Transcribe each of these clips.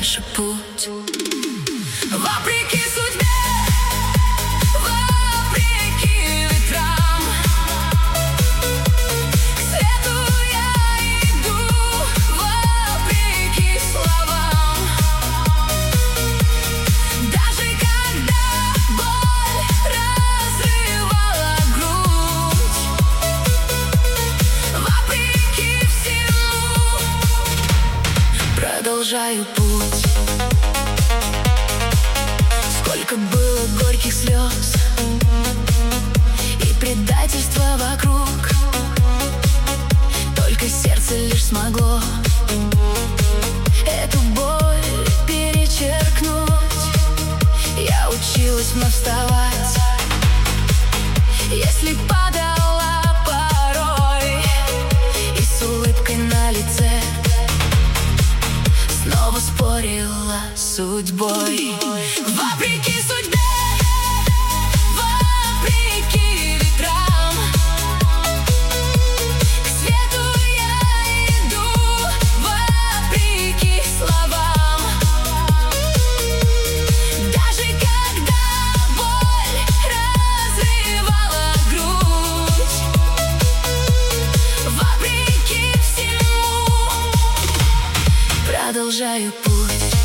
дальше путь. Вопреки судьбе, вопреки ветрам, к свету я иду, вопреки словам. Даже когда боль разрывала грудь, вопреки всему продолжаю путь. Сколько было горьких слез и предательства вокруг, только сердце лишь смогло эту боль перечеркнуть. Я училась вновь вставать, если падала порой, и с улыбкой на лице снова спорила с судьбой. Вопреки судьбе, вопреки ветрам, к свету я иду, вопреки словам. Даже когда боль разрывала грудь, вопреки всему продолжаю путь.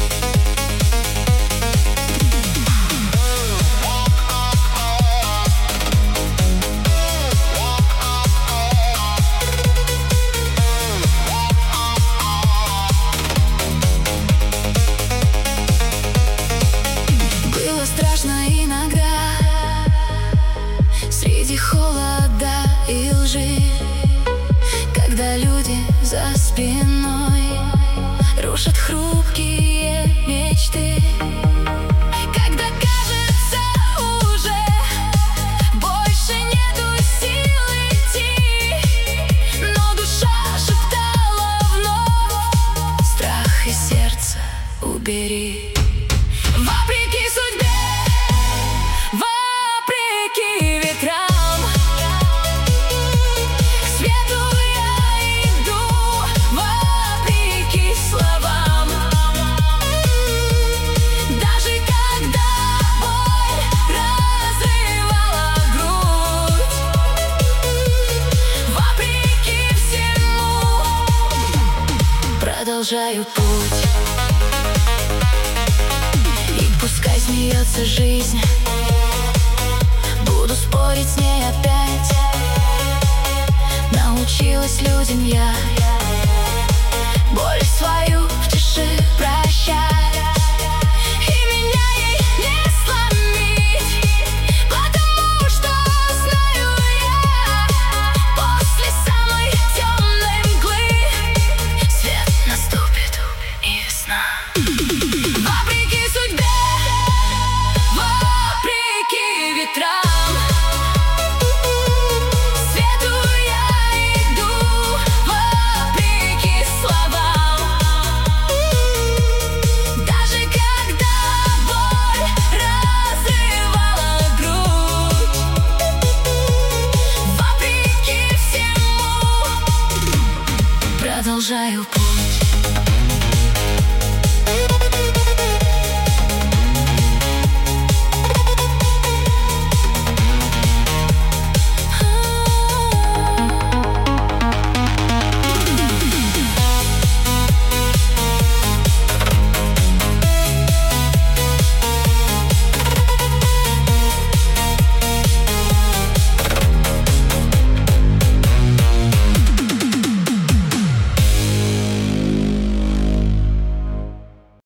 Страшно иногда среди холода и лжи, когда люди за спиной рушат хрупкие мечты. Когда кажется уже больше нету сил идти, но душа шептала вновь: страх из сердца убери. Вопреки судьбе, вопреки ветрам, к свету я иду, вопреки словам. Даже когда боль разрывала грудь, вопреки всему продолжаю путь. Пускай смеется жизнь, буду спорить с ней опять. Научилась людям я боль свою в тиши прощать, и меня ей не сломить, потому что знаю я, после самой темной мглы свет наступит и весна.